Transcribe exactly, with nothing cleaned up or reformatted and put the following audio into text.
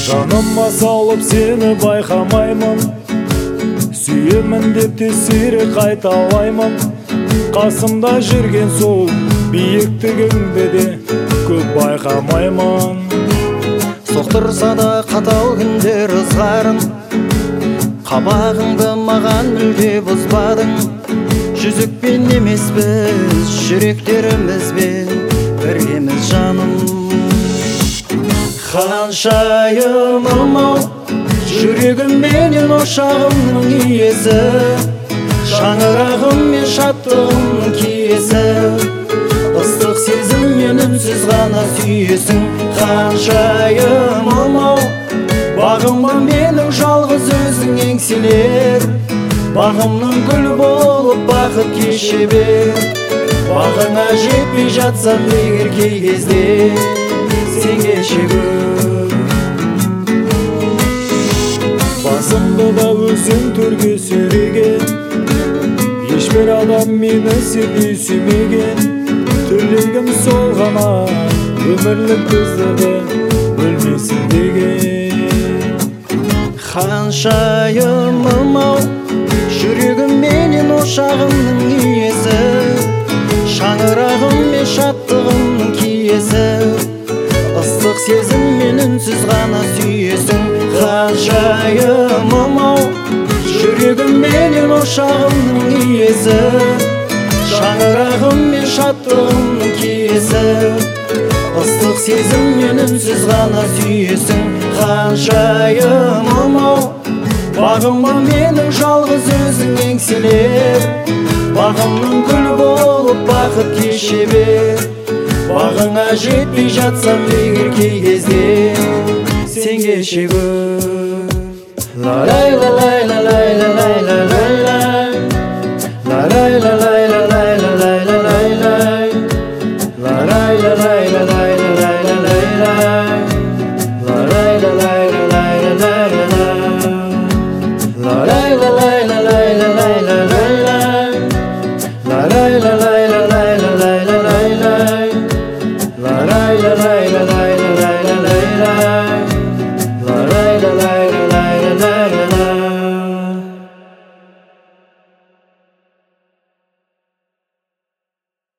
Жаныма салып сені байқамаймын, сүйемін деп те сирек қайталаймын. Қасымда жүрген сол биіктігіңді де көп байқамаймын. Соқтырса да қатал күндер ызғарын, қабағыңды маған мүлде бұзбадың. Жүзікпен емеспіз, жүректерімізбен біргеміз жаным. Ханшайымым-ау, жүрегім менен ошағымның иесі, шаңырағым мен шаттығымның киесі. Ыстық сезім мен үнсіз ғана сүйесің. Ханшайымым-ау, бағыма менің жалғыз өзің еңселер, бағымның гүл болып бақыт кеше бер. Бағыңа жетпей жатсам егер кей кезде, сен кеше гөр. Басымды да өзің төрге сүйреген, ешбір адам мені сендей сүймеген. Тілегім сол ғана, өмірлік біздігі бөлмесін деген. Ханшайымым-ау, жүрегім менен ошағымның иесі, шаңырағым мен шаттығымның киесі. Ыстық сезім мен үнсіз ғана сүйесің. Ханшайымым-ау, жүрегім менен ошағымның иесі, шаңырағым мен шаттығымның киесі. Ыстық сезім мен үнсіз ғана сүйесің. Ханшайымым-ау, бағыма менің жалғыз өзің еңселер, бағымның гүл болып бақыт кеше бер. Бағыңа жетпей жатсам егер кей кезде, сен кеше гөр. Ла-лай-ла-лай-ла-лай-ла-лай-ла.